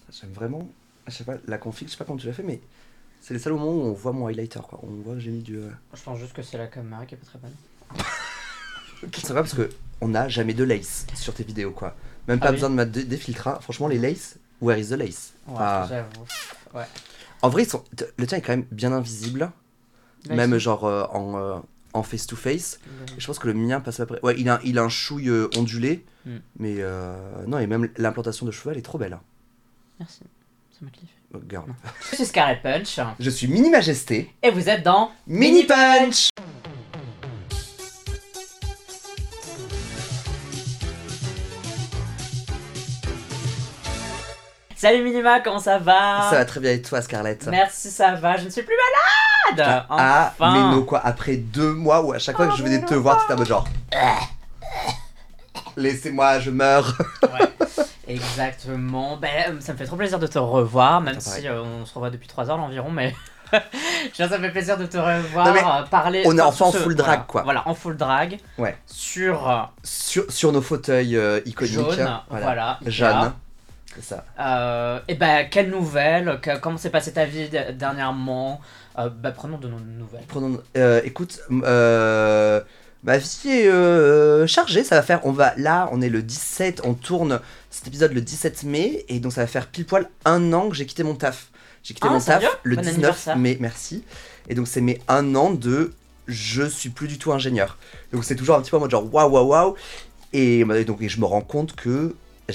J'aime vraiment, je sais pas, la config, je sais pas comment tu l'as fait, mais c'est les seuls moments où on voit mon highlighter, quoi. On voit que j'ai mis du... Je pense juste que c'est la caméra qui est pas très bonne. C'est vrai parce que on n'a jamais de lace sur tes vidéos, quoi. Même pas oui. besoin de mettre des filtres, hein. Franchement, les lace, where is the lace? Ouais, Enfin, j'avoue. Ouais. en vrai, le tien est quand même bien invisible, Là, même ici. genre en face-to-face. Et je pense que le mien passe à peu près... Ouais, il a un chouille ondulé, mais non, et même l'implantation de cheveux, elle est trop belle. Hein. Merci, ça m'a kiffé. Oh, girl. Je suis Scarlet Punch. Je suis Mini Majesté. Et vous êtes dans Mini Punch. Salut Minima, comment ça va? Ça va très bien et toi, Scarlett? Merci, ça va, je ne suis plus malade. Ah, Enfin. mais no, quoi, après 2 mois où à chaque fois que je venais de te voir, t'étais en mode genre... Laissez-moi, je meurs. Ouais, exactement. Ben, ça me fait trop plaisir de te revoir, même Attends, si on se revoit depuis 3 heures environ, mais ça me fait plaisir de te revoir, Non, mais parler. on est enfin, enfin en sur ce- full voilà, drag, quoi. Voilà, en full drag. Ouais. Sur Sur nos fauteuils iconiques. jaune, voilà. Ikea. Jaune. C'est ça. Et ben, quelle nouvelle? Comment s'est passée ta vie dernièrement? Prenons de nos nouvelles. Prenons... écoute, ma vie est chargée, ça va faire... Là, on est le 17, on tourne cet épisode le 17 mai, et donc ça va faire pile poil 1 an que j'ai quitté mon taf. J'ai quitté mon taf sérieux? le Bon 19 anniversaire. mai, merci. Et donc c'est mes 1 an de... Je suis plus du tout ingénieur. Donc c'est toujours un petit peu en mode genre waouh, waouh, waouh. Et je me rends compte que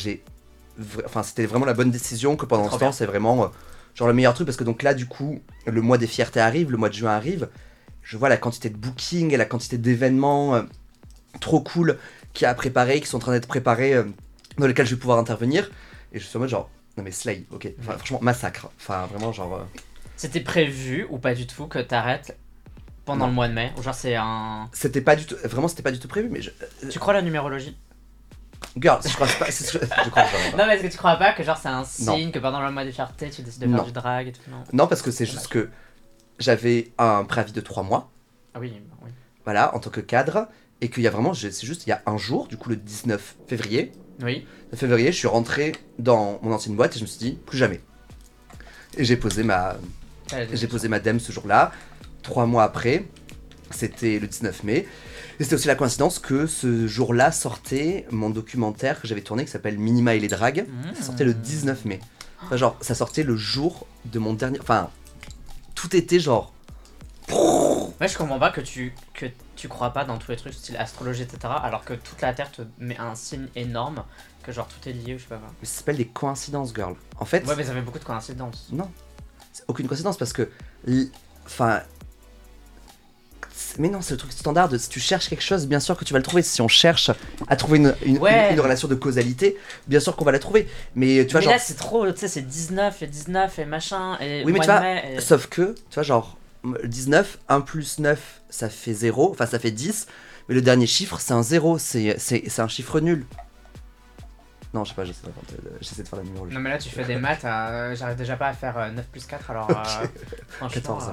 c'était vraiment la bonne décision, que pendant Trop ce temps, bien. c'est vraiment genre le meilleur truc, parce que donc là, du coup, le mois des fiertés arrive, le mois de juin arrive. Je vois la quantité de booking et la quantité d'événements trop cool qu'il y a à préparer, qui sont en train d'être préparés, dans lesquels je vais pouvoir intervenir. Et je suis en mode genre, non mais slay, ok. Enfin, franchement, massacre. Enfin, vraiment, genre. C'était prévu ou pas du tout que t'arrêtes pendant Non. le mois de mai? Ou genre c'est un... C'était pas du tout. Vraiment, c'était pas du tout prévu, mais Tu crois à la numérologie? Girl, je crois pas. Je crois vraiment pas. Non, mais est-ce que tu crois pas que genre c'est un signe que pendant le mois des fiertés tu décides de faire Non. du drag et tout? Non. Non, parce que c'est juste que j'avais un préavis de 3 mois. Ah oui, oui. Voilà, en tant que cadre, et qu'il y a vraiment, c'est juste il y a un jour, du coup le 19 février, Oui. je suis rentré dans mon ancienne boîte et je me suis dit, plus jamais. Et j'ai posé ma DEM ce jour-là. 3 mois après, c'était le 19 mai, et c'était aussi la coïncidence que ce jour-là sortait mon documentaire que j'avais tourné qui s'appelle Minima et les dragues. Ça sortait le 19 mai. Enfin, genre, ça sortait le jour de mon dernier... Enfin, tout était genre... Ouais, je comprends pas que tu crois pas dans tous les trucs style astrologie, etc. Alors que toute la Terre te met un signe énorme, que genre tout est lié ou je sais pas quoi. Mais ça s'appelle des coïncidences, girl. En fait... Ouais, mais ça fait beaucoup de coïncidences. Non, c'est aucune coïncidence parce que, enfin, mais non, c'est le truc standard de si tu cherches quelque chose, bien sûr que tu vas le trouver. Si on cherche à trouver une relation de causalité, bien sûr qu'on va la trouver. Mais tu vois, mais genre, là c'est trop, tu sais, c'est 19 et machin et oui, mais mois tu vois, de mai et... sauf que, tu vois, genre, 19, 1 plus 9, ça fait 0, enfin ça fait 10, mais le dernier chiffre, c'est un 0, c'est un chiffre nul. Non, je sais pas, j'essaie de faire la numérologie. Non mais là tu fais des maths, j'arrive déjà pas à faire 9 plus 4 alors franchement... 14.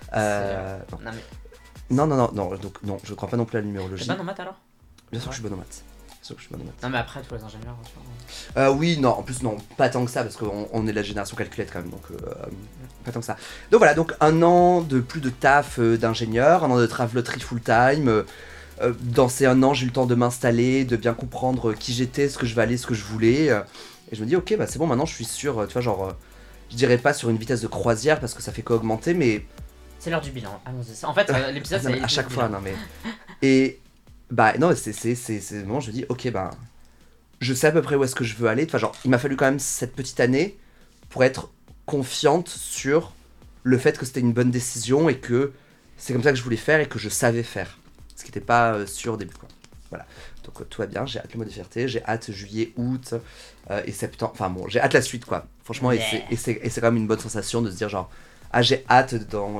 Non mais... Non, donc non, je crois pas non plus à la numérologie. T'es bonne en maths alors? Bien sûr que je suis bonne en maths. Non mais après tous les ingénieurs bien sûr. Oui, non, en plus non, pas tant que ça, parce qu'on est de la génération calculette quand même, donc pas tant que ça. Donc voilà, donc 1 an de plus de taf d'ingénieur, 1 an de traveloterie full time. Dans ces 1 an, j'ai eu le temps de m'installer, de bien comprendre qui j'étais, ce que je valais, ce que je voulais. Et je me dis, ok, bah c'est bon, maintenant je suis sûr, tu vois, genre, je dirais pas sur une vitesse de croisière parce que ça fait qu'augmenter, mais... C'est l'heure du bilan, allons-y. En fait, l'épisode non, c'est... à chaque fois, non mais... Et... Bah non, c'est le moment où je me dis, ok, bah... Je sais à peu près où est-ce que je veux aller. Enfin, genre, il m'a fallu quand même cette petite année pour être confiante sur le fait que c'était une bonne décision et que c'est comme ça que je voulais faire et que je savais faire. Ce qui n'était pas sûr au début, quoi. Voilà. Donc tout va bien, j'ai hâte le mois de fierté, j'ai hâte juillet, août et septembre. Enfin bon, j'ai hâte la suite, quoi. Franchement, Yeah. et c'est quand même une bonne sensation de se dire genre, ah, j'ai hâte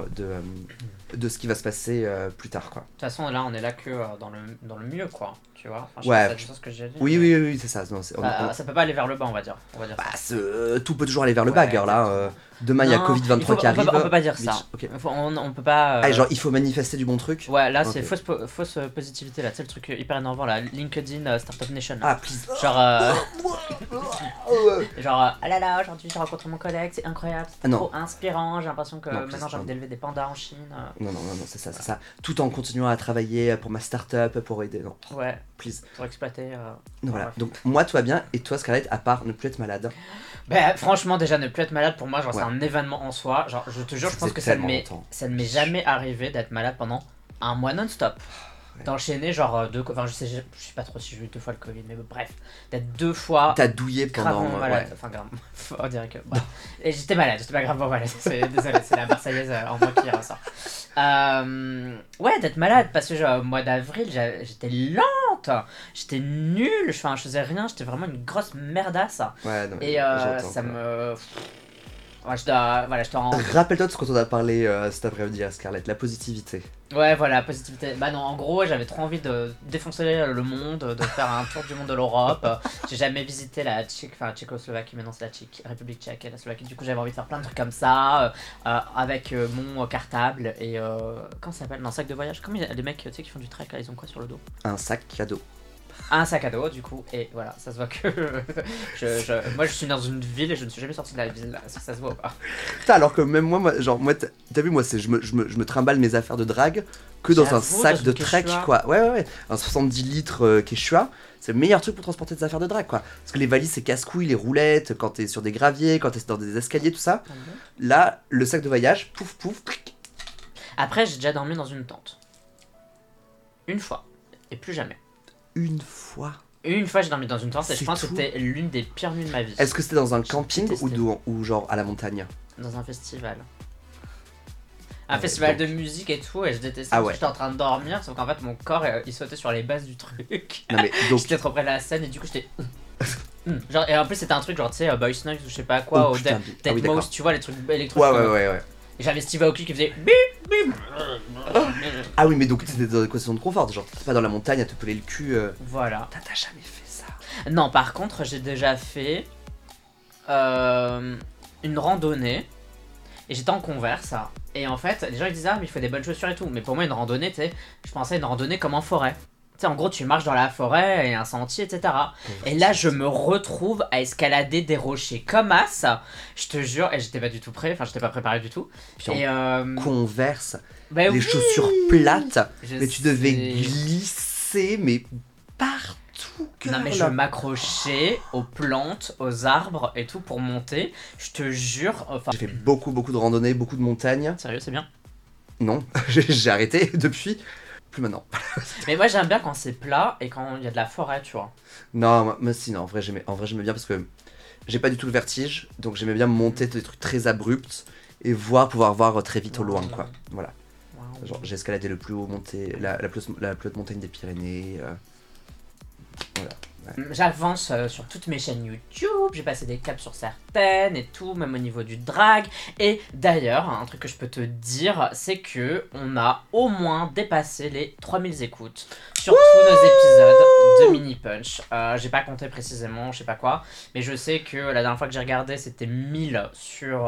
de ce qui va se passer plus tard, quoi. De toute façon, là, on est là que dans le mieux, quoi. Tu vois, enfin, je Ouais. sais pas si c'est ce que j'ai dit. Oui, c'est ça. Non, Ça peut pas aller vers le bas, on va dire. bah, ça. tout peut toujours aller vers le bas, girl, là. Demain, il y a Non, Covid-23 qui arrive. On peut pas dire ça. Bitch, ok. On peut pas. Ah, genre, il faut manifester du bon truc. Ouais, là, Ok. c'est fausse positivité, là. Tu sais, le truc hyper énervant, là. LinkedIn Startup Nation. Là. Ah, please. Genre, ah là là, aujourd'hui j'ai rencontré mon collègue, c'est incroyable, Ah, c'est non. trop inspirant, j'ai l'impression que Non, maintenant please, j'ai envie non. d'élever des pandas en Chine. Non, c'est ça, c'est ça. Tout en continuant à travailler pour ma start-up, pour aider. Non, Ouais, please. pour exploiter. Voilà. bref. Donc, moi, tout va bien. Et toi, Scarlett, à part ne plus être malade. Bah, franchement, déjà, ne plus être malade, pour moi, genre, Ouais. c'est un événement en soi. Genre, je te jure, je Ça pense faisait que tellement longtemps. ça ne m'est jamais arrivé d'être malade pendant un mois non-stop. Ouais. D'enchaîner, genre, enfin, je sais pas trop si j'ai eu 2 fois le Covid, mais bref, d'être 2 fois. T'as douillé pendant. Gravement malade, Ouais. enfin grave, on dirait que... Bref. Et j'étais malade, j'étais pas gravement malade, désolé, c'est la Marseillaise en moi qui ressort. Ouais, d'être malade, parce que genre, au mois d'avril, j'étais lente, j'étais nulle, je faisais rien, j'étais vraiment une grosse merdasse. Ouais, non, mais Et j'entends, ça quoi. me... Ouais, j'étais en... Rappelle-toi de ce qu'on a parlé cet après-midi à Scarlett, la positivité. Ouais, voilà, positivité. Bah non, en gros, j'avais trop envie de défoncer le monde, de faire un tour du monde de l'Europe. J'ai jamais visité la Tchécoslovaquie, maintenant c'est la République tchèque et la Slovaquie. Du coup, j'avais envie de faire plein de trucs comme ça, avec mon cartable et... comment ça s'appelle? Un sac de voyage. Comme les mecs, tu sais, qui font du trek, là, ils ont quoi sur le dos? Un sac cadeau. Un sac à dos, du coup, et voilà, ça se voit que... moi, je suis dans une ville et je ne suis jamais sorti de la ville, là. Est-ce que ça se voit ou pas? Putain, alors que même moi genre, moi, t'as vu, moi, je me trimballe mes affaires de drague que dans un J'avoue, sac dans de une trek, Quechua. quoi. Ouais. Un 70 litres Quechua, c'est le meilleur truc pour transporter des affaires de drague, quoi. Parce que les valises, c'est casse-couilles, les roulettes, quand t'es sur des graviers, quand t'es dans des escaliers, tout ça. Là, le sac de voyage, pouf, cric. Après, j'ai déjà dormi dans une tente. Une fois, et plus jamais. Une fois. Une fois, j'ai dormi dans une tente et je C'est pense que tout. c'était l'une des pires nuits de ma vie. Est-ce que c'était dans un J'ai camping détesté. ou genre à la montagne? Dans un festival. Un Ouais, festival donc- de musique et tout, et je détestais Ah parce que ouais. j'étais en train de dormir, sauf qu'en fait mon corps il sautait sur les bases du truc. Non mais donc. J'étais trop près de la scène et du coup j'étais. Genre, et en plus c'était un truc genre, tu sais, Boys Noise ou je sais pas quoi, Oh, au putain, ah oui, Deadmau5, d'accord. tu vois, les trucs électroniques. Ouais. Et j'avais Steve Aoki qui faisait bip bip. Ah oui, mais donc t'étais dans des conditions de confort, genre t'es pas dans la montagne à te peler le cul. Voilà. T'as jamais fait ça. Non, par contre, j'ai déjà fait une randonnée et j'étais en Converse. Et en fait, les gens ils disent ah, mais il faut des bonnes chaussures et tout. Mais pour moi, une randonnée, tu sais, je pensais à une randonnée comme en forêt. Tu sais, en gros, tu marches dans la forêt et un sentier, etc. Et là, je me retrouve à escalader des rochers comme as. Je te jure, et j'étais pas du tout prêt, enfin, j'étais pas préparé du tout. Puis Et Converse, bah les oui, chaussures plates, je mais tu devais sais. glisser, mais partout. Non mais je m'accrochais aux plantes, aux arbres et tout pour monter. Je te jure, enfin... J'ai fait beaucoup de randonnées, beaucoup de montagnes. Sérieux, c'est bien. Non, j'ai arrêté depuis. Plus maintenant. Mais moi j'aime bien quand c'est plat et quand il y a de la forêt, tu vois. Non, moi si, non, en vrai j'aimais bien parce que j'ai pas du tout le vertige, donc j'aimais bien monter des trucs très abrupts et pouvoir voir très vite au loin, quoi. Voilà. Waouh. Genre j'ai escaladé le plus haut la plus haute montagne des Pyrénées. Voilà. J'avance sur toutes mes chaînes YouTube, j'ai passé des caps sur certaines et tout, même au niveau du drag. Et d'ailleurs, un truc que je peux te dire, c'est que on a au moins dépassé les 3000 écoutes sur tous nos épisodes de Mini Punch. J'ai pas compté précisément, je sais pas quoi, mais je sais que la dernière fois que j'ai regardé, c'était 1000 sur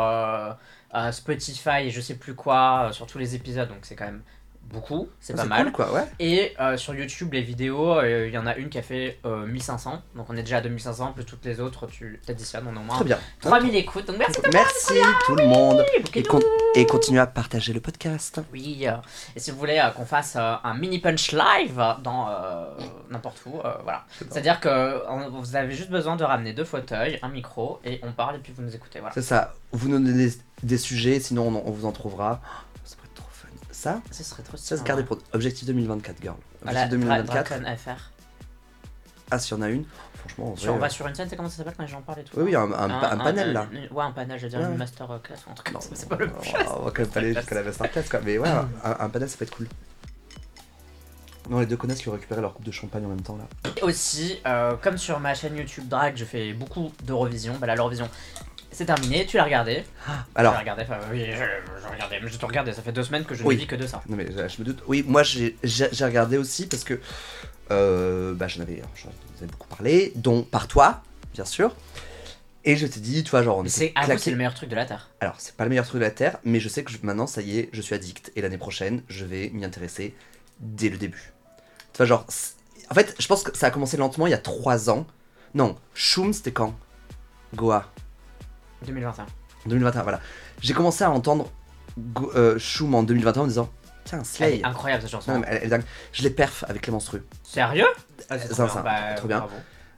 Spotify et je sais plus quoi, sur tous les épisodes, donc c'est quand même beaucoup, c'est pas mal. Cool, quoi, ouais. Et sur YouTube, les vidéos, il y en a une qui a fait 1500. Donc on est déjà à 2500, plus toutes les autres, tu t'additionnes, on a au moins Très bien. 3000 écoutes. Donc merci Merci tout le monde. Et, beaucoup. et continuez à partager le podcast. Oui, et si vous voulez qu'on fasse un mini punch live dans n'importe où, voilà. C'est-à-dire que vous avez juste besoin de ramener 2 fauteuils, un micro, et on parle et puis vous nous écoutez, voilà. C'est ça. Vous nous donnez des sujets, sinon on vous en trouvera. Ça pourrait être trop fun. Ça, Ce serait trop ça stylé. se garder pour Objectif 2024, girl. Voilà, Objectif 2024. Dragon FR. Ah, s'il y en a une, franchement, en vrai, On va sur une scène, c'est comment ça s'appelle quand j'en parle et tout. Oui, un panel là. Ouais, un panel, je veux dire Ouais. une master class ou un truc Non, comme ça, c'est pas le plus. on va quand même pas aller jusqu'à la masterclass, quoi. Mais ouais, un panel, ça peut être cool. Non, les deux connaissent qui ont récupéré leur coupe de champagne en même temps là. Et aussi, comme sur ma chaîne YouTube Drag, je fais beaucoup d'Eurovision. Bah là, l'Eurovision, c'est terminé. Tu l'as regardé? Alors, Tu l'as regardé, enfin, oui, je regardais, mais je te regardais. Ça fait 2 semaines que je Oui. ne vis que de ça. non mais je me doute. Oui, moi j'ai regardé aussi parce que j'en avais beaucoup parlé, dont par toi, bien sûr. Et je t'ai dit, tu vois, genre, on était C'est claqués. le meilleur truc de la Terre. Alors, c'est pas le meilleur truc de la Terre, mais je sais que maintenant, ça y est, je suis addict. Et l'année prochaine, je vais m'y intéresser dès le début. Tu vois, genre, en fait, je pense que ça a commencé lentement il y a 3 ans. Non, Shum, c'était quand? Goa. 2021. 2021, voilà. J'ai commencé à entendre Shum en 2021 en me disant, tiens, Elle Slay. est incroyable cette chanson. Non, mais elle est dingue. Je l'ai perf avec Clémence Tru. Sérieux? C'est trop ça, bien. Bah, trop bien. bravo.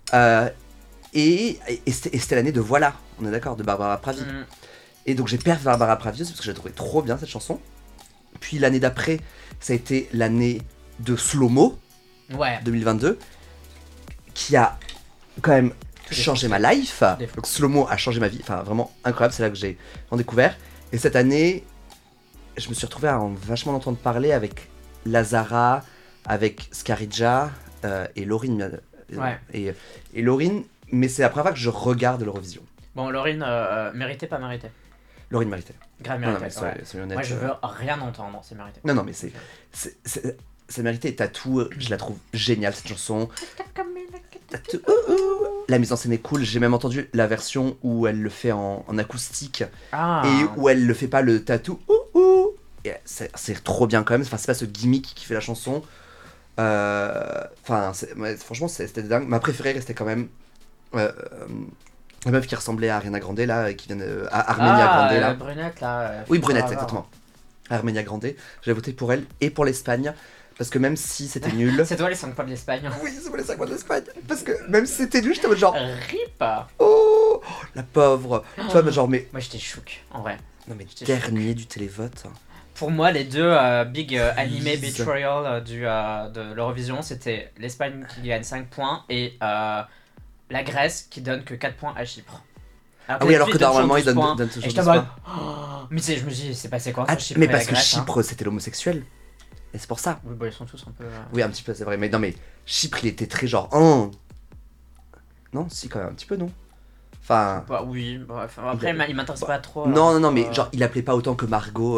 Et c'était l'année de Voilà, on est d'accord, de Barbara Pravi. Et donc j'ai perf Barbara Pravi aussi parce que j'ai trouvé trop bien cette chanson. Puis l'année d'après, ça a été l'année de Slow Mo, Ouais. 2022, qui a quand même Tout changé est ma life. Des- Donc Slow Mo a changé ma vie, enfin vraiment incroyable, c'est là que j'ai en découvert. Et cette année, je me suis retrouvé à en vachement entendre parler avec Lazara, avec Scarija et Laurine. Ouais. Et Laurine, mais c'est la première fois que je regarde l'Eurovision. Bon, Laurine, mérité, pas mérité. Laurine méritait. Grave Non, non, mérité. mais ouais. soyons honnêtes. Moi, je veux rien entendre, c'est mérité. Non, non, mais c'est mérité. Tatou, je la trouve géniale cette chanson. Tatou, la mise en scène est cool. J'ai même entendu la version où elle le fait en acoustique Ah. et où elle le fait pas le tatou. Et c'est trop bien quand même. Enfin, c'est pas ce gimmick qui fait la chanson. Enfin, ouais, franchement, c'était dingue. Ma préférée restait quand même la meuf qui ressemblait à Ariana Grande là, qui vient à Armenia Grande là. Brunette là. Oui, Brunette, exactement. Armenia Grande. J'ai voté pour elle et pour l'Espagne. Parce que même si c'était nul. C'est toi les 5 points de l'Espagne. Oui, c'est pour les 5 mois de l'Espagne. Parce que même si c'était nul, j'étais en mode genre. RIP. Oh, la pauvre. Tu vois, mais genre, mais. Moi j'étais chouk, en vrai. Non, mais J'étais dernier du télévote. Pour moi, les deux big animé Please. betrayal de l'Eurovision, c'était l'Espagne qui gagne 5 points et la Grèce qui donne que 4 points à Chypre. Ah oui, alors que normalement, ils donnent points. toujours Et 12 j'étais en mode. points. Oh, mais tu sais, je me dis, c'est passé quoi Ah, entre Chypre mais et parce la que Grèce, hein. Chypre, c'était l'homosexuel. Et c'est pour ça. Oui, bah, ils sont tous un peu. Oui, un petit peu, c'est vrai. Mais non, mais Chypre, il était très genre. Oh. Non, si, quand même, un petit peu, non. Enfin. Bah, oui, bref. Après, il m'intéresse bah, pas trop. Non, non, alors, mais genre, il appelait pas autant que Marco,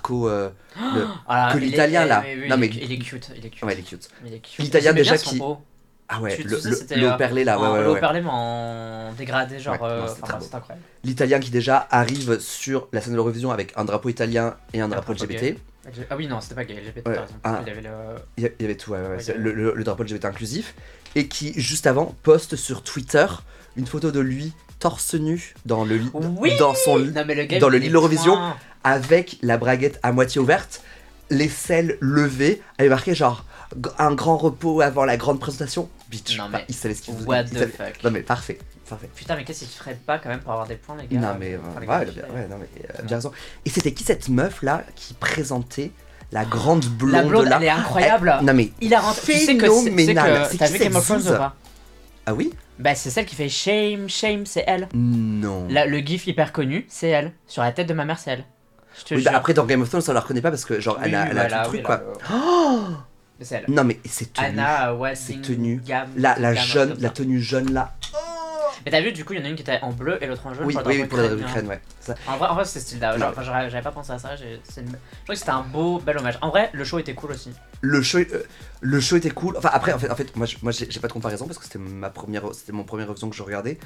Ah, que l'italien, là. Oui, Non, mais- il est cute. Il est cute. Ouais, il est cute. Il est cute. L'italien, J'aimais bien déjà, son qui- haut. Ah ouais, Tu sais, c'était, le perlé là, ouais, Le ouais. haut-perlé, mais en dégradé, genre. Ouais, non, c'est très beau. c'est incroyable. L'Italien qui déjà arrive sur la scène de l'Eurovision avec un drapeau italien et un drapeau drapeau LGBT. Ah oui, non, c'était pas gay, LGBT, Ouais, t'as raison. ah. Il y avait le. Il y avait tout, ouais. Ouais, C'est il y avait- le drapeau LGBT inclusif. Et qui, juste avant, poste sur Twitter une photo de lui torse nu dans le lit. Oui Dans son lit. Non, mais le gars, dans le il lit de est l'Eurovision. point. Avec la braguette à moitié ouverte, les selles levées, avait marqué genre un grand repos avant la grande présentation. Bitch, Non, enfin, mais il savait ce qu'il faisait. What il the savait- fuck. Non mais parfait, parfait. Putain, mais qu'est-ce qu'il ferait pas quand même pour avoir des points, les gars? Non mais Enfin, les ouais, gars, non mais bien raison. Et c'était qui cette meuf là qui présentait la grande blonde, La blonde, là elle est incroyable. Non mais Il a rentré. Tu sais que phénoménal. C'est t'as qui vu cette Game of Thrones zouze ou pas? Ah oui? Bah, c'est celle qui fait Shame, c'est elle. Non. Le gif hyper connu, c'est elle. Sur la tête de ma mère, c'est elle. Je te Oui, jure. bah après dans Game of Thrones on la reconnaît pas parce que genre elle a tout le truc quoi. Oh Mais c'est elle. non mais c'est tenu. Anna c'est Walsingham. tenu. La jaune, la tenue jaune là. Mais t'as vu, du coup, il y en a une qui était en bleu et l'autre en jaune. Oui, pour le oui, drapeau pour la ukrainien. Ukraine, ouais. Ça- En vrai c'est style d'art. Non. Enfin, j'avais pas pensé à ça. Je trouve que c'était un bel hommage. En vrai, le show était cool aussi. Le show était cool. Enfin après en fait moi j'ai pas de comparaison parce que c'était mon premier Eurovision que je regardais.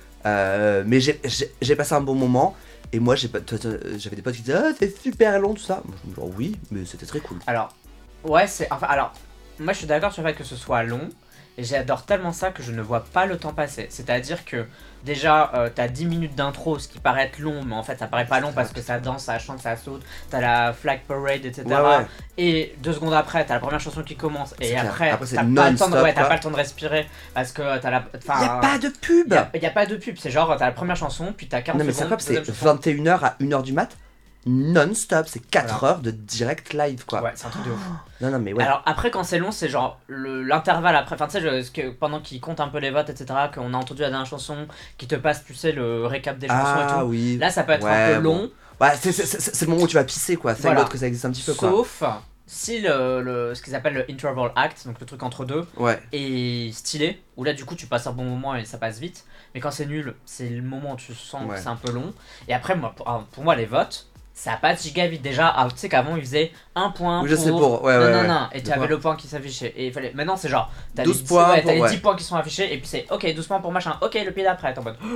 Mais j'ai passé un bon moment et moi j'avais des potes qui disaient ah c'est super long tout ça. Moi je me dis oh, oui mais c'était très cool. Alors, ouais, moi je suis d'accord sur le fait que ce soit long. Et j'adore tellement ça que je ne vois pas le temps passer. C'est-à-dire que déjà, t'as 10 minutes d'intro, ce qui paraît être long, mais en fait ça paraît pas long parce que ça danse, ça chante, ça saute. T'as la flag parade, etc. Ouais. Et 2 secondes après, t'as la première chanson qui commence. C'est Et clair. après, Après, c'est t'as pas le temps de, non-stop, t'as quoi. pas le temps de respirer parce que t'as la. Enfin, Y a pas de pub. y a pas de pub. C'est genre, t'as la première chanson, puis t'as 40 Non mais c'est secondes. quoi c'est deuxième chanson. 21h à 1h du mat non-stop, c'est 4 Voilà. heures de direct live quoi. Ouais, c'est un truc de ouf. Non mais ouais. Alors après quand c'est long c'est genre l'intervalle après, enfin tu sais pendant qu'ils comptent un peu les votes etc, qu'on a entendu la dernière chanson, qui te passe tu sais le récap des chansons et tout, oui. là ça peut être Ouais, un peu bon. long, Ouais, c'est le moment où tu vas pisser quoi. C'est Voilà. l'autre que ça existe un petit peu quoi. sauf si ce qu'ils appellent le interval act, donc le truc entre deux, Ouais. est stylé, où là du coup tu passes un bon moment et ça passe vite, mais quand c'est nul c'est le moment où tu sens Ouais. que c'est un peu long, et après moi pour moi les votes ça passe giga vite déjà. Tu sais qu'avant ils faisaient un point Oui, je sais pour. Ouais, ouais. non, et tu Deux avais points. le point qui s'affichait. Et il fallait. Maintenant c'est genre. T'as 12 les 10, points ouais, pour- t'as les ouais. 10 points qui sont affichés, et puis c'est ok, 12 points pour machin, ok, le pied d'après. T'es en mode.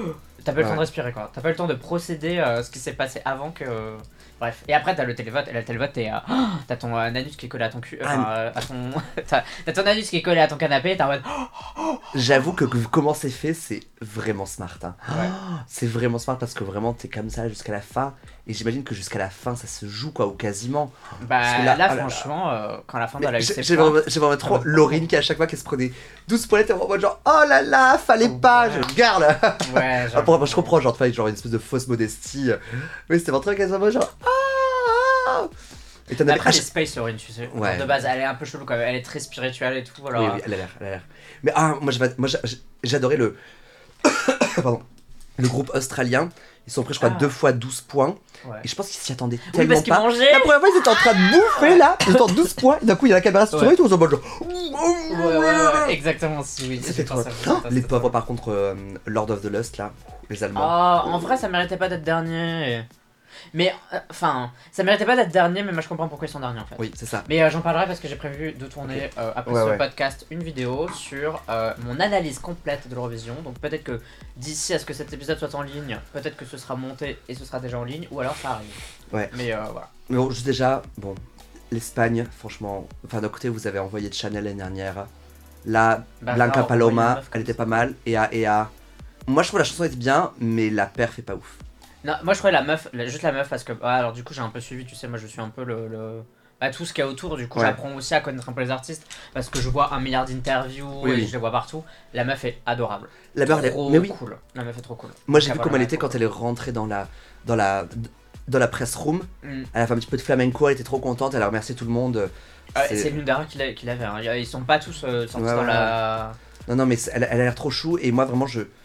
t'as pas eu le temps de Ouais. respirer quoi. T'as pas eu le temps de procéder ce qui s'est passé avant que. Bref. Et après, t'as le télévote. Et le télévote, t'as ton anus qui est collé à ton cul. Enfin, à ton. T'as ton anus qui est collé à ton canapé et t'es en mode. J'avoue que comment c'est fait, c'est vraiment smart. Hein. Ouais. C'est vraiment smart parce que vraiment t'es comme ça jusqu'à la fin. Et j'imagine que jusqu'à la fin ça se joue quoi, ou quasiment. Parce que Bah là, oh là franchement, quand la fin de Mais la eu ses j'ai points. j'ai vraiment trop Laurine qui à chaque fois qu'elle se prenait 12 points, elle était en mode genre oh là là, fallait pas, je garde. Ouais, genre. Après, moi, je comprends, genre, tu vois, genre une espèce de fausse modestie. Mais c'était vraiment très qu'elle soit genre ah. Et t'en avais Après, les Space Orin, tu sais. Ouais. Genre, de base, elle est un peu chelou quand même. Elle est très spirituelle et tout. Alors, Oui, oui, elle a l'air, elle a l'air. Mais moi j'adorais le. Pardon. Le groupe australien. Ils sont pris, je crois, 2 fois 12 points. Ouais. Et je pense qu'ils s'y attendaient Oui, tellement parce qu'ils pas. mangeaient. La première fois, ils étaient en train de bouffer là. Ils étaient en 12 points. Et d'un coup, il y a la caméra sur eux et tout. Ils sont en mode genre. Ouais, exactement, si, oui. C'était j'ai trop. pensé à ça, Les c'était pauvres, trop. par contre, Lord of the Lust là. Les Allemands. Ah, en vrai, ça méritait pas d'être dernier. Mais, enfin, ça méritait pas d'être dernier, mais moi je comprends pourquoi ils sont derniers en fait. Oui, c'est ça. Mais j'en parlerai parce que j'ai prévu de tourner après Ouais, ce ouais. podcast une vidéo sur mon analyse complète de l'Eurovision. Donc peut-être que d'ici à ce que cet épisode soit en ligne, peut-être que ce sera monté et ce sera déjà en ligne, ou alors ça arrive. Ouais. Mais voilà. Mais bon, juste déjà, bon, l'Espagne, franchement, enfin d'un côté vous avez envoyé de Chanel l'année dernière. Là, Bah, Blanca on voit une Paloma, meuf comme elle était ça. pas mal. Moi je trouve la chanson était bien, mais la perf est pas ouf. Non, moi je trouvais la meuf, juste la meuf parce que. Ah, alors du coup j'ai un peu suivi, tu sais, moi je suis un peu bah, tout ce qu'il y a autour, du coup Ouais. j'apprends aussi à connaître un peu les artistes parce que je vois 1 milliard d'interviews Oui, et oui. je les vois partout. La meuf est adorable. La meuf, Trop mais oui. cool. La meuf est trop cool. Moi j'ai Donc, vu voilà, comment elle est était trop quand elle est rentrée dans la press room. Mm. Elle a fait un petit peu de flamenco, elle était trop contente, elle a remercié tout le monde. C'est l'une des rares qui l'avait. Hein. Ils sont pas tous sortis Ouais, dans ouais, la. Non, mais elle a l'air trop chou et moi vraiment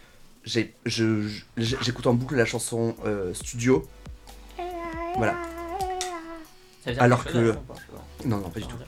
j'écoute en boucle la chanson studio. Voilà. Ça veut dire Alors quelque chose, que- ou pas, je sais pas. Non, pas du tout.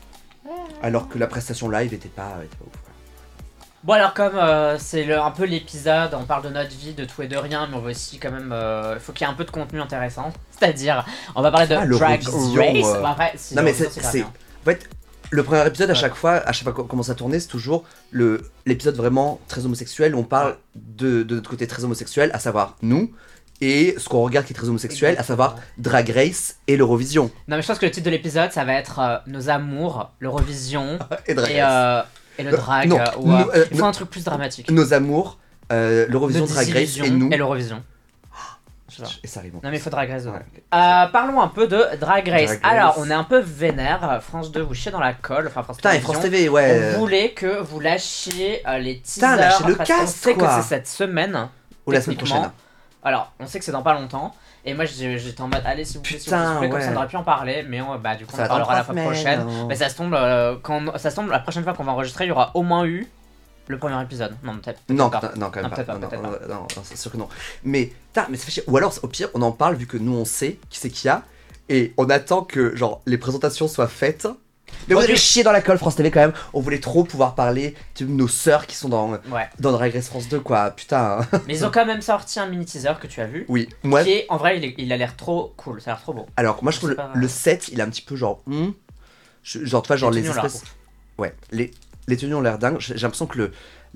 Alors que la prestation live était pas ouf. Quoi. Bon alors comme c'est un peu l'épisode, on parle de notre vie, de tout et de rien, mais on va aussi quand même, il faut qu'il y ait un peu de contenu intéressant. C'est-à-dire, on va parler de Ah, Drag l'Eurovision, Race. Bon, après, si Non mais l'Eurovision, c'est grave en fait le premier épisode à Ouais. chaque fois qu'on commence à tourner c'est toujours l'épisode vraiment très homosexuel où on parle Ouais. de notre côté très homosexuel, à savoir nous, et ce qu'on regarde qui est très homosexuel, à savoir Drag Race et l'Eurovision. bien. Non mais je pense que le titre de l'épisode, ça va être nos amours, l'Eurovision Et Drag et, Race. et le drag. non, ou, nous, il faut un truc plus dramatique. Nos amours, l'Eurovision, Nos Drag Race désillusions et nous. et l'Eurovision. Je sais pas. Et ça arrive. Non mais il faut Drag Race dedans. Ouais. Parlons un peu de Drag Race. Drag Race. Alors, on est un peu vénère. France 2, vous chiez dans la colle. Enfin, France Putain, et Télévisions. France TV, ouais. On voulait que vous lâchiez les teasers. Putain, lâchez le parce qu'on cast, sait quoi. que c'est cette semaine. Ou la semaine techniquement. prochaine. Alors, on sait que c'est dans pas longtemps. Et moi, j'étais en mode, allez, s'il vous plaît, s'il vous Putain, plaît, comme ça, ouais. on aurait pu en parler. Mais bah, du coup, Ça on va en parlera la dans fois 3 prochaine. semaines, hein. Mais ça se tombe, la prochaine fois qu'on va enregistrer, il y aura au moins eu le premier épisode. Non, peut-être. Non, pas. non, quand même Non, pas. peut-être pas, Non, peut-être non, non, c'est sûr que non. Mais, putain, mais ça fait chier. Ou alors, au pire, on en parle vu que nous on sait qui c'est qu'il y a. Et on attend que, genre, les présentations soient faites. Mais Bon, vous avez du- chier dans la colle France TV quand même. On voulait trop pouvoir parler de nos sœurs qui sont dans Ouais. Drag Race France 2, quoi. Putain. Mais ils ont quand même sorti un mini teaser que tu as vu. Oui, moi. Qui est, en vrai, il a l'air trop cool. Ça a l'air trop beau. Alors, moi je trouve C'est pas- le set, il est un petit peu genre. Genre, tu vois, genre Les les tenues ont l'air espèces. Ouais, les tenues ont l'air dingues. J'ai l'impression que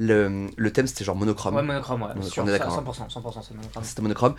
le thème c'était genre monochrome. Ouais, monochrome, ouais. On Sûr, est d'accord, 100%, c'est monochrome. C'était monochrome.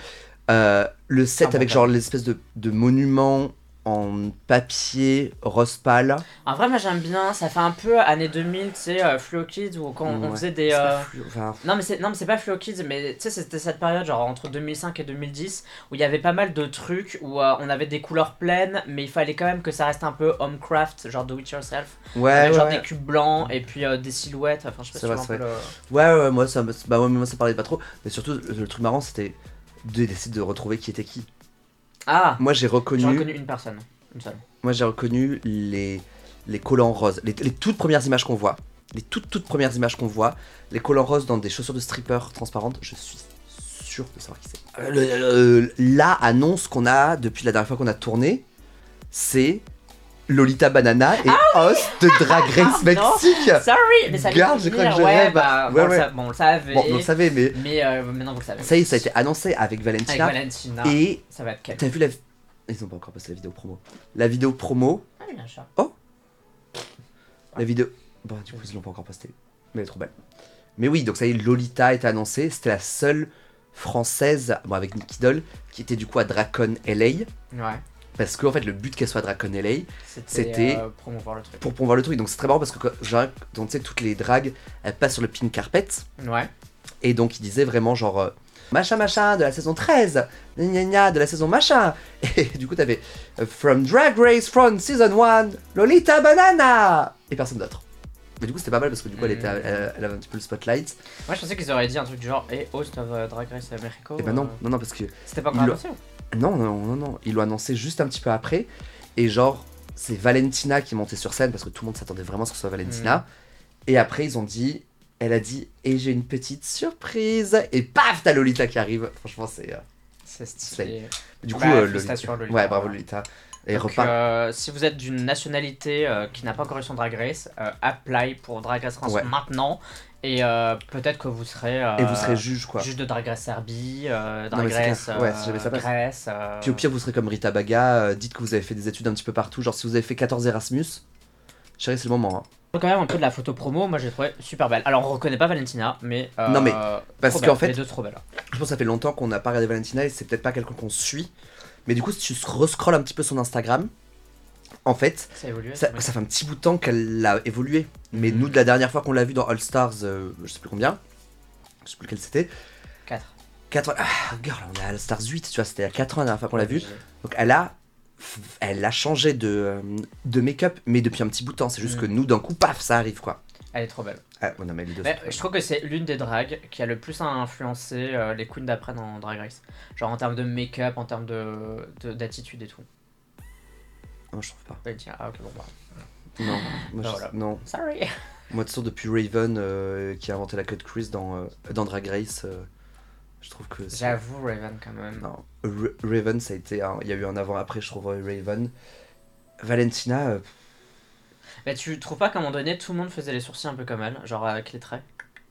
Le set Un bon avec thème. genre l'espèce de monument en papier rose pâle. En vrai, moi j'aime bien, ça fait un peu années 2000, tu sais, Fluo Kids, ou quand on Ouais. faisait des. C'est pas enfin, Non, mais c'est pas Fluo Kids, mais tu sais, c'était cette période, genre entre 2005 et 2010, où il y avait pas mal de trucs, où on avait des couleurs pleines, mais il fallait quand même que ça reste un peu homecraft, genre do it yourself. ouais, Avec ouais, genre ouais. des cubes blancs, et puis des silhouettes, enfin, je sais pas C'est si tu vrai, vois un peu le. Ouais, moi ça, bah ouais, mais moi ça parlait pas trop. Mais surtout, le truc marrant c'était d'essayer de retrouver qui était qui. Ah Moi j'ai J'ai reconnu. reconnu une personne, une seule. Moi j'ai reconnu les collants roses, les toutes premières images qu'on voit, les toutes premières images qu'on voit, les collants roses dans des chaussures de stripper transparentes, je suis sûr de savoir qui c'est. La annonce qu'on a depuis la dernière fois qu'on a tourné, c'est Lolita Banana et host de Drag Race Non. Mexique. Sorry, mais ça allait Garde, je venir, crois que je ouais, rêve. bah, Ouais, bon, ouais. bon, on le savait. Bon, on le savait, mais Mais maintenant vous le savez. ça y est, ça a été annoncé avec Avec Valentina. Valentina, Et ça va être quel. t'as vu la. Ils ont pas encore posté la vidéo promo. La vidéo promo. Ah, il y a un chat. La vidéo. Bon, du coup, ils l'ont pas encore postée. Mais elle est trop belle. Mais oui, donc ça y est, Lolita était annoncée. C'était la seule française, bon, avec Nicky Doll, qui était du coup à Dracon LA. Ouais. Parce qu'en fait, le but qu'elle soit à Dracon LA, c'était promouvoir le truc. pour promouvoir le truc. Donc c'est très marrant parce que, genre, donc, tu sais, toutes les dragues, elles passent sur le pink carpet. Ouais. Et donc, il disait vraiment genre machin machin de la saison 13, gna gna gna de la saison machin. Et du coup, t'avais From Drag Race from Season 1, Lolita Banana. Et personne d'autre. Mais du coup, c'était pas mal parce que du coup, elle avait un petit peu le spotlight. Moi, je pensais qu'ils auraient dit un truc du genre hey, host of Drag Race Mexico. Et bah non, non, parce que. C'était pas encore annoncé. Non. Ils l'ont annoncé juste un petit peu après. Et genre, c'est Valentina qui est montée sur scène parce que tout le monde s'attendait vraiment à ce que ce soit Valentina. Et après, ils ont dit. Elle a dit, et j'ai une petite surprise. Et paf, t'as Lolita qui arrive. Franchement, c'est stylé. Du coup, Lolita. Ouais, bravo Lolita. Et donc, si vous êtes d'une nationalité qui n'a pas encore eu son Drag Race, apply pour Drag Race France maintenant. Et peut-être que vous serez. Et vous serez juge, quoi. Juge de Drag Race Serbie, Drag Race Grèce. Puis au pire, vous serez comme Rita Baga. Dites que vous avez fait des études un petit peu partout. Genre, si vous avez fait 14 Erasmus, chérie, c'est le moment. Hein. Quand même un peu de la photo promo, moi j'ai trouvé super belle. Alors on reconnaît pas Valentina, mais non mais parce qu'en fait, les deux trop belles. Je pense que ça fait longtemps qu'on n'a pas regardé Valentina et c'est peut-être pas quelqu'un qu'on suit. Mais du coup, si tu rescrolles un petit peu son Instagram, en fait, ça, évolué, ça fait un petit bout de temps qu'elle a évolué. Mais nous, de la dernière fois qu'on l'a vue dans All Stars, je sais plus combien, je sais plus lequel c'était. 4. Ah, girl, on est à All Stars 8, tu vois, c'était il y a 4 ans la dernière fois qu'on l'a vue. Donc elle a changé de make-up, mais depuis un petit bout de temps. C'est juste que nous, d'un coup, paf, ça arrive, quoi. Elle est trop belle. Ah, non, mais les deux, je trouve que c'est l'une des dragues qui a le plus influencé les queens d'après dans Drag Race. Genre en termes de make-up, en termes d'attitude et tout. Non, je trouve pas. Ah, ok, bon, bah. Non, moi, voilà. Non. Sorry. Moi, de toute façon, depuis Raven qui a inventé la cut crease dans Drag Race, je trouve que. J'avoue, Raven quand même. Non, Raven, ça a été. Il y a eu un avant-après, je trouve, Raven. Valentina. Mais tu trouves pas qu'à un moment donné, tout le monde faisait les sourcils un peu comme elle, genre avec les traits?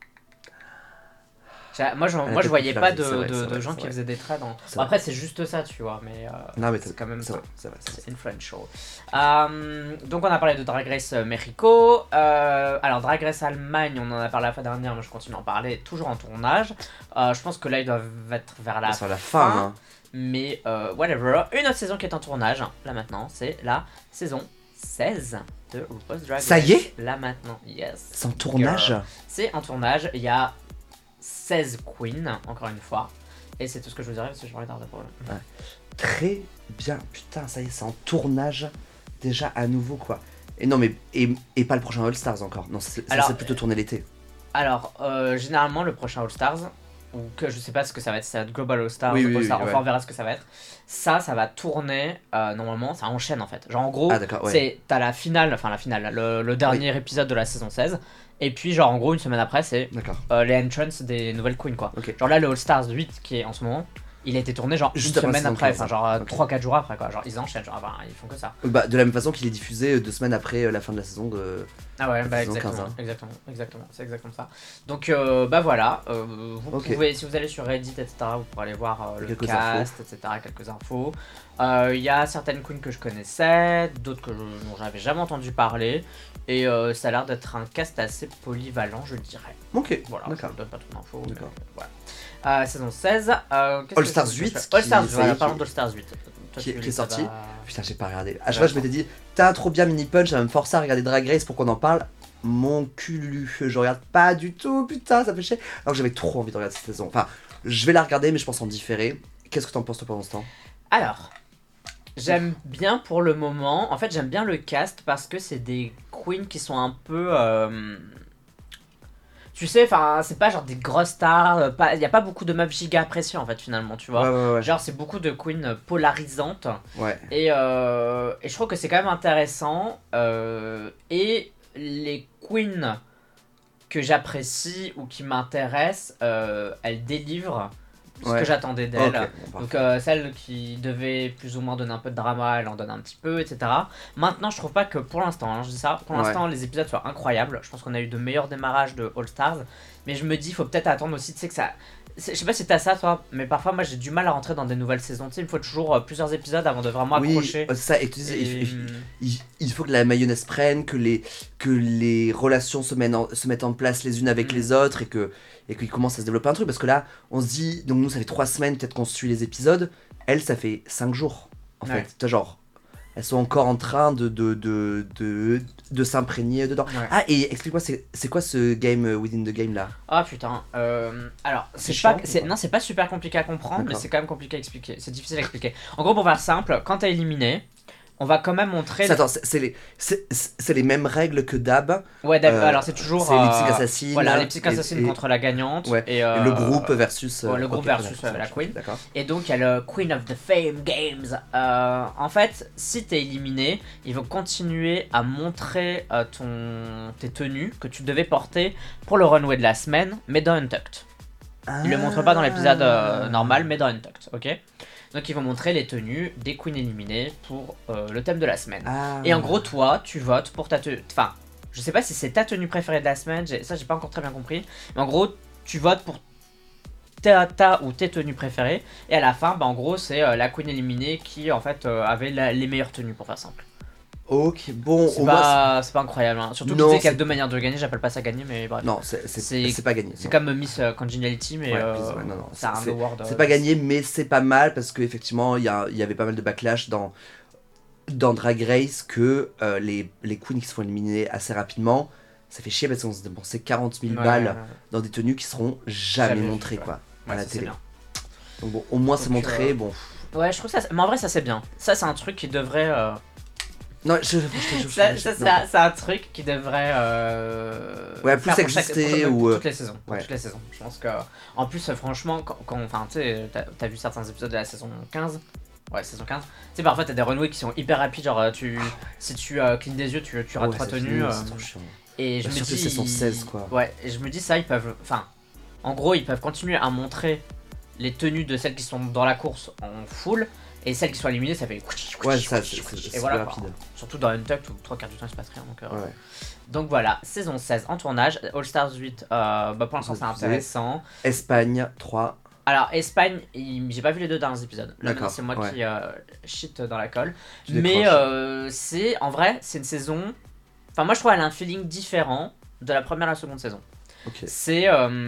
Moi, je voyais pas de gens qui faisaient des traits dans. Bon, après, c'est juste ça, tu vois, mais. Non, mais c'est quand même. C'est influential. Donc, on a parlé de Drag Race Mexico. Alors, Drag Race Allemagne, on en a parlé la fois dernière, mais je continue à en parler, toujours en tournage. Je pense que là, ils doivent être vers la fin. Hein. Mais, whatever. Une autre saison qui est en tournage, là maintenant, c'est la saison 16 de RuPaul's Drag Race. Ça y est? Là maintenant, yes. C'est en tournage? C'est en tournage. Il y a 16 queens, encore une fois. Et c'est tout ce que je vous dirais parce que je me regarde pour le... Très bien. Putain, ça y est, c'est en tournage déjà à nouveau, quoi. Et non, mais et pas le prochain All Stars encore. Non, ça c'est plutôt tourné l'été. Alors, généralement, le prochain All Stars, ou que je sais pas ce que ça va être, ça va être Global All Stars, oui, All Stars, enfin on verra ce que ça va être. Ça va tourner, normalement, ça enchaîne en fait. Genre en gros, t'as la finale, le dernier épisode de la saison 16. Et puis genre en gros une semaine après c'est les entrances des nouvelles queens quoi. Genre là le All Stars 8 qui est en ce moment, il a été tourné genre juste une semaine après, enfin genre 3-4 jours après quoi. Genre ils enchaînent, genre ils font que ça. Bah de la même façon qu'il est diffusé 2 semaines après la fin de la saison de... Ah ouais, bah exactement, 15, hein. exactement, c'est exactement ça. Donc bah voilà, vous pouvez, si vous allez sur Reddit etc, vous pourrez aller voir le cast, etc, quelques infos. Il y a certaines queens que je connaissais, d'autres dont j'avais jamais entendu parler. Et ça a l'air d'être un cast assez polyvalent, je dirais. Ok, voilà, d'accord. Je ne donne pas trop d'infos. Voilà. Saison 16. All Stars 8. All Stars, voilà, parlons d'All Stars 8. Qui est sorti. Putain, j'ai pas regardé. À chaque fois, je m'étais dit, t'as trop bien Mini Punch, ça va me forcer à regarder Drag Race pour qu'on en parle. Mon cul, je regarde pas du tout, putain, ça fait chier. Alors que j'avais trop envie de regarder cette saison. Enfin, je vais la regarder, mais je pense en différé. Qu'est-ce que t'en penses toi pendant ce temps? Alors. J'aime bien pour le moment, en fait j'aime bien le cast parce que c'est des queens qui sont un peu... Tu sais, enfin c'est pas genre des grosses stars, il y a pas beaucoup de meufs giga appréciées en fait finalement, tu vois. Ouais. Genre c'est beaucoup de queens polarisantes. Ouais. Et je trouve que c'est quand même intéressant. Et les queens que j'apprécie ou qui m'intéressent, elles délivrent ce que j'attendais d'elle. Okay, donc celle qui devait plus ou moins donner un peu de drama, elle en donne un petit peu, etc. Maintenant, je trouve pas que pour l'instant, hein, je dis ça, pour l'instant les épisodes soient incroyables. Je pense qu'on a eu de meilleurs démarrages de All Stars, mais je me dis, faut peut-être attendre aussi, tu sais que ça, Je sais pas si t'as ça toi, mais parfois moi j'ai du mal à rentrer dans des nouvelles saisons. Tu sais, il me faut toujours plusieurs épisodes avant de vraiment Oui, accrocher. c'est ça, et tu disais, Et, il faut que la mayonnaise prenne, que les relations se mettent en place les unes avec les autres, et qu'il commence à se développer un truc, parce que là, on se dit, donc nous ça fait 3 semaines peut-être qu'on suit les épisodes, elle ça fait 5 jours, en fait, Ouais. tu vois, genre, elles sont encore en train de s'imprégner dedans. Ouais. Ah, et explique-moi, c'est quoi ce game within the game là? Ah putain. Alors, C'est c'est pas, chiant, ou c'est, pas non, c'est pas super compliqué à comprendre, mais D'accord. c'est quand même compliqué à expliquer. C'est difficile à expliquer. En gros, pour faire simple, quand t'as éliminé, on va quand même montrer. Attends, c'est les mêmes règles que Dab. Ouais, alors c'est toujours. C'est les Psych Assassins. Voilà, les Psych Assassins contre la gagnante. Ouais. Et, le groupe versus. le groupe ok, versus d'accord, la ça Queen. marche, d'accord. Et donc, il y a le Queen of the Fame Games. En fait, si t'es éliminé, ils vont continuer à montrer tes tenues que tu devais porter pour le runway de la semaine, mais dans Untucked. Ils le montrent pas dans l'épisode normal, mais dans Untucked, ok? Donc ils vont montrer les tenues des queens éliminées pour le thème de la semaine. Ah. Et en gros, toi, tu votes pour ta tenue. Enfin, je sais pas si c'est ta tenue préférée de la semaine, ça j'ai pas encore très bien compris. Mais en gros, tu votes pour ta ou tes tenues préférées. Et à la fin, bah, en gros, c'est la queen éliminée qui en fait avait les meilleures tenues pour faire simple. Ok, bon, C'est au moins. pas incroyable. Hein. Surtout Non, qu'il qu'il y a c'est- 2 manières de gagner, j'appelle pas ça gagner, mais bref. Non, C'est- c'est pas gagné. C'est non. comme Miss Congeniality, mais Ouais, please, ouais, non, non, c'est un award. C'est pas gagné, mais c'est pas mal parce qu'effectivement, il y avait pas mal de backlash dans Drag Race que les queens qui se font éliminer assez rapidement, ça fait chier parce qu'on se dépensait 40 000 Ouais, balles ouais, ouais. dans des tenues qui seront jamais Jamais montrées, vues, quoi, Ouais, à la ça, c'est télé. bien. Donc bon, au moins c'est Donc, montré, bon. Ouais, je trouve ça. Mais en vrai, ça c'est bien. Ça, c'est un truc qui devrait. Non, C'est un truc qui devrait. Ouais, plus faire pour exister pour ou, toutes les saisons. Pour ouais. toutes les saisons. Je pense que. En plus, franchement, enfin, tu sais, t'as vu certains épisodes de la saison 15. Ouais, saison 15. Tu sais, parfois t'as des runways qui sont hyper rapides. Genre, si tu clignes des yeux, tu rates Ouais, 3 c'est tenues. fini, c'est trop chiant. Et je Bah, me surtout dis. saison 16, quoi. Ouais, et je me dis ça, ils peuvent. Enfin, en gros, ils peuvent continuer à montrer les tenues de celles qui sont dans la course en full. Et celles qui sont éliminées, ça fait. Ouais, ça, c'est Et voilà, super quoi. rapide. Surtout dans Untucked où 3 quarts du temps il se passe rien. Ouais. Donc voilà, saison 16 en tournage. All Stars 8, bah pour l'instant c'est intéressant. Espagne 3. Alors Espagne, j'ai pas vu les 2 derniers épisodes. Là maintenant D'accord, c'est moi ouais. qui shit dans la colle. Tu Mais décroches. c'est en vrai, c'est une saison. Enfin, moi je trouve elle a un feeling différent de la première à la seconde saison. Ok. C'est.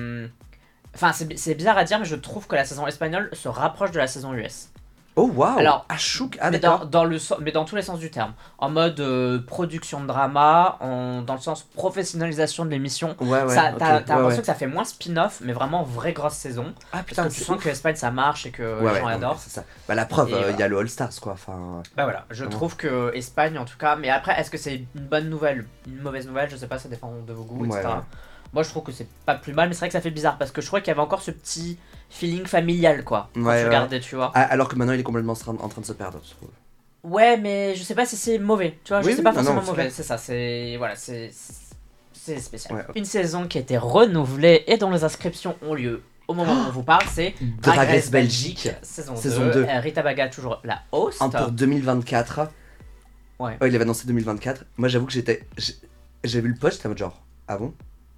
Enfin, c'est bizarre à dire, mais je trouve que la saison espagnole se rapproche de la saison US. Oh waouh. Alors, Ah chouk. Ah mais d'accord. mais dans tous les sens du terme. En mode production de drama, dans le sens professionnalisation de l'émission. Ouais ouais. Ça, ok, t'as ouais, l'impression ouais. que ça fait moins spin-off, mais vraiment vraie grosse saison. Ah Parce putain, que tu c'est sens ouf. que Espagne ça marche et que Ouais, les gens ouais, non, adorent. mais c'est ça. Bah la preuve, Et il y voilà. a le All Stars quoi. Enfin. Bah voilà, je Vraiment. trouve que Espagne en tout cas, mais après est-ce que c'est une bonne nouvelle, une mauvaise nouvelle, je sais pas, ça dépend de vos goûts, Ouais, etc. ouais. Moi je trouve que c'est pas plus mal, mais c'est vrai que ça fait bizarre parce que je crois qu'il y avait encore ce petit feeling familial quoi, quand Ouais, tu ouais. regardais, tu vois. Ah, alors que maintenant il est complètement en train de se perdre, je trouve. Ouais, mais je sais pas si c'est mauvais, tu vois, je Oui, sais oui, pas non, forcément non, c'est mauvais, vrai. c'est ça, c'est. Voilà, c'est spécial. Ouais, ok. Une saison qui a été renouvelée et dont les inscriptions ont lieu au moment où on vous parle, c'est Drag Race Belgique. saison Saison 2. 2. Rita Baga, toujours la host. Pour 2024. Ouais. Oh, il avait annoncé 2024. Moi j'avoue que j'ai vu le post, j'étais en mode genre. Ah bon?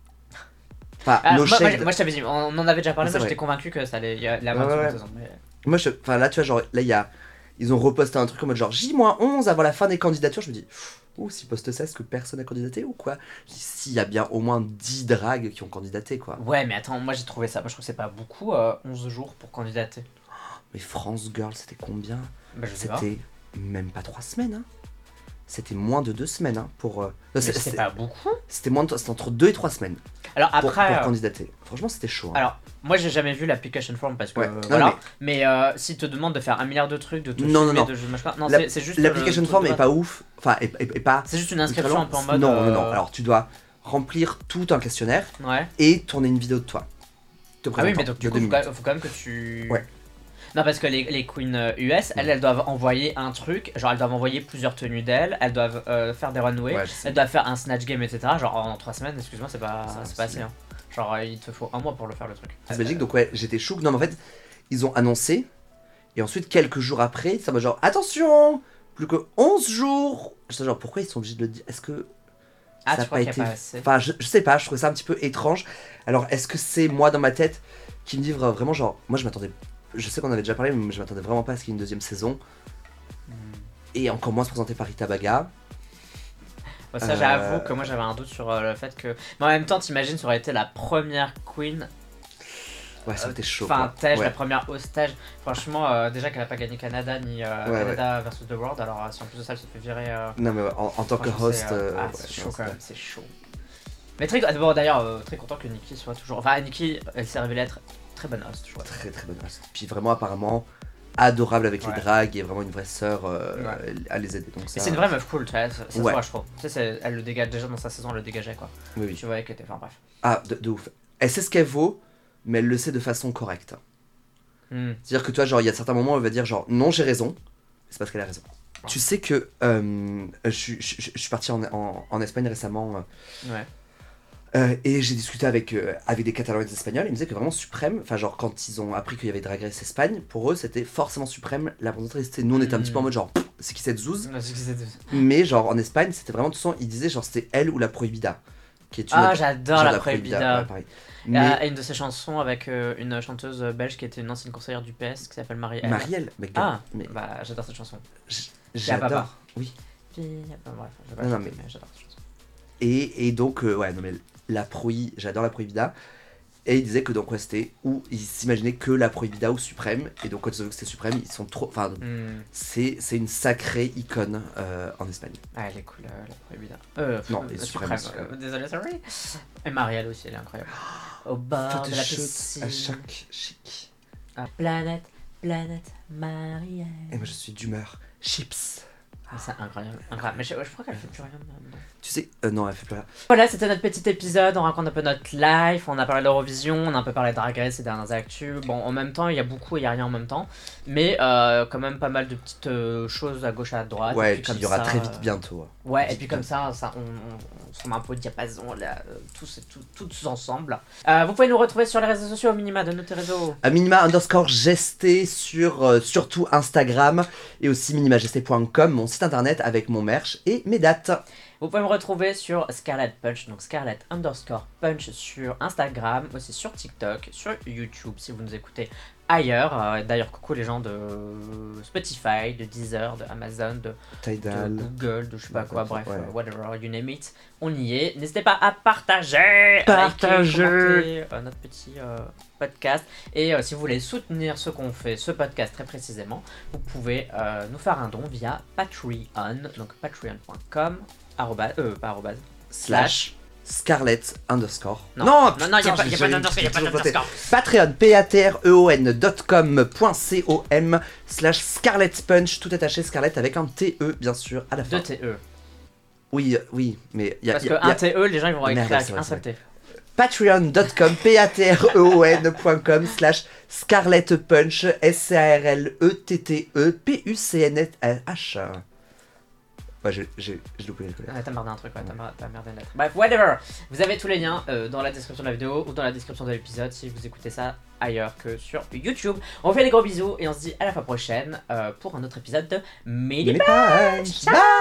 Enfin, Ah, no shade. moi, je t'avais dit, on en avait déjà parlé, C'est moi vrai. j'étais convaincu que ça allait y a la Ouais, fin de ouais, la ouais. saison. Mais... Moi, enfin là, tu vois, genre, là, ils ont reposté un truc en mode genre J-11 avant la fin des candidatures. Je me dis, ouh, s'ils postent ça, est-ce que personne a candidaté ou quoi? Je dis, s'il y a bien au moins 10 drags qui ont candidaté, quoi. Ouais, mais attends, moi j'ai trouvé ça, moi je trouve que c'est pas beaucoup, 11 jours pour candidater. Mais France Girl, c'était combien? Bah, je sais pas. C'était même pas 3 semaines, hein. C'était moins de 2 semaines, hein, pour. Non, Mais c'est pas beaucoup. C'était entre 2 et 3 semaines Alors pour après. candidater. Franchement, c'était chaud. Hein. Alors, moi j'ai jamais vu l'application form parce que Ouais. voilà. Non, mais s'ils te demandent de faire un milliard de trucs, de te Non, filmer, non. de jeux, machin. Non, La- c'est juste. L'application le truc form de est base. pas ouf. Enfin, est pas. C'est juste une inscription un peu en mode. Non, non, non. Alors, tu dois remplir tout un questionnaire Ouais. et tourner une vidéo de toi. Te Ah oui, présentant mais donc du de coup, 2 minutes. faut quand même que tu. Ouais. Non, parce que les queens US, elles doivent envoyer un truc, genre elles doivent envoyer plusieurs tenues d'elles, elles doivent faire des runways, Ouais, je sais. elles doivent faire un snatch game, etc. Genre en 3 semaines, excuse-moi, c'est pas Ça, assez. c'est Hein. Genre il te faut un mois pour le faire le truc. C'est Belgique, donc ouais, j'étais chouk. Non, mais en fait, ils ont annoncé, et ensuite, quelques jours après, ça va genre, attention, plus que 11 jours. Je sais genre, pourquoi ils sont obligés de le dire? Est-ce que Ah, ça tu crois qu'il y a pas assez. Enfin, je sais pas, je trouvais ça un petit peu étrange. Alors, est-ce que c'est moi dans ma tête qui me livre vraiment genre, moi je m'attendais, je sais qu'on avait déjà parlé, mais je m'attendais vraiment pas à ce qu'il y ait une deuxième saison, et encore moins se présenter par Rita Baga. Bon, ça, j'avoue que moi j'avais un doute sur le fait que. Mais en même temps, t'imagines, ça aurait été la première queen. Ouais, ça aurait été chaud. Enfin, quoi. Tej, Ouais. la première hostage. Franchement, déjà qu'elle a pas gagné Canada ni Canada versus The World, alors si en plus de ça elle se fait virer. Non, mais ouais, en tant que franchement, host. c'est ouais, chaud non, quand même, c'est chaud. Mais bon, d'ailleurs, très content que Nikki soit toujours. Enfin, Nikki, elle s'est révélée être très bonne host, je crois. Très très bonne host. Puis vraiment, apparemment, adorable avec Ouais. les dragues et vraiment une vraie sœur Ouais. à les aider. Donc, Et ça... c'est une vraie meuf cool, tu vois, ça se Ouais. voit, je trouve. Tu sais, elle le dégage déjà dans sa saison, elle le dégageait quoi. Oui, oui. Tu vois qu'elle était. Enfin, bref. Ah, de ouf. Elle sait ce qu'elle vaut, mais elle le sait de façon correcte. C'est-à-dire que toi, genre, il y a certains moments où elle va dire genre non, j'ai raison, c'est parce qu'elle a raison. Ouais. Tu sais que je suis parti en Espagne récemment Ouais. et j'ai discuté avec des Catalans et des Espagnols. Ils me disaient que vraiment Suprême, enfin genre quand ils ont appris qu'il y avait Drag Race Espagne, pour eux c'était forcément Suprême la représentativité. Nous on était un petit peu en mode genre c'est qui cette zouze, mais genre en Espagne c'était vraiment tout ça. Ils disaient genre c'était elle ou la Prohibida. Qui est une Ah, autre- j'adore la Prohibida. ouais, pareil. Et Mais une de ses chansons avec une chanteuse belge qui était une ancienne conseillère du PS qui s'appelle Marie-Ève. Marielle, mais, Ah, mais bah j'adore cette chanson. j'adore. papa. Oui. Bref, je vais pas Non, chanter, mais- mais j'adore cette chanson. Et donc, ouais, non mais j'adore la Prohibida. Et ils disaient que donc, ouais, c'était où ils s'imaginaient que la Prohibida ou Suprême. Et donc, quand ils ont vu que c'était Suprême, ils sont trop. Enfin, c'est une sacrée icône en Espagne. Ah, elle est cool, la Prohibida. Non, la et Suprême. Suprême. Désolé, sorry. Et Marielle aussi, elle est incroyable. Au bord Photo de la shoot piscine. à chaque chic. Ah, planète Marielle. Et moi, je suis d'humeur chips. Ah, c'est incroyable, incroyable. Mais je crois qu'elle fait plus rien maintenant. Tu sais, non, elle fait plus rien. Voilà, c'était notre petit épisode, on raconte un peu notre life, on a parlé de l'Eurovision, on a un peu parlé de Drag Race, ces dernières actus. Bon, en même temps, il y a beaucoup et il n'y a rien en même temps. Mais quand même pas mal de petites choses à gauche, à droite. Ouais, et et puis comme il y aura ça, très vite bientôt. Ouais, et puis comme ça on se met un peu au diapason, là, tous ensemble. Vous pouvez nous retrouver sur les réseaux sociaux au minima de notre réseau. À minima_gesté sur surtout Instagram et aussi minimagesté.com, mon site internet avec mon merch et mes dates. Vous pouvez me retrouver sur Scarlet Punch, donc Scarlet_Punch sur Instagram, aussi sur TikTok, sur YouTube si vous nous écoutez ailleurs. D'ailleurs, coucou les gens de Spotify, de Deezer, de Amazon, de Tidal. Google, de je sais pas quoi, bref, Ouais. whatever, you name it. On y est. N'hésitez pas à partager, Partager. liker, commenter, notre petit podcast. Et si vous voulez soutenir ce qu'on fait, ce podcast très précisément, vous pouvez nous faire un don via Patreon, donc patreon.com. Slash Scarlet_. Non, il n'y a putain, pas j'ai d'underscore, il n'y a pas toujours voté. d'underscore. Patreon, patreon.com/Scarlet Punch, tout attaché, Scarlett avec un TE bien sûr à la fin. 2 TE. Oui, oui, mais il y a. Parce y que a- un TE, les gens ils vont Merde, écrire c'est vrai, un c'est seul T. Patreon.com, patreon.com/Scarlet Punch, SCARLETTEPUCNH. Ouais, j'ai loupé les collègues. Ah, t'as merdé un truc, ouais, t'as merdé une lettre. Bref, whatever. Vous avez tous les liens dans la description de la vidéo ou dans la description de l'épisode si vous écoutez ça ailleurs que sur YouTube. On vous fait des gros bisous et on se dit à la fois prochaine pour un autre épisode de Mini Punch. Punch. Bye.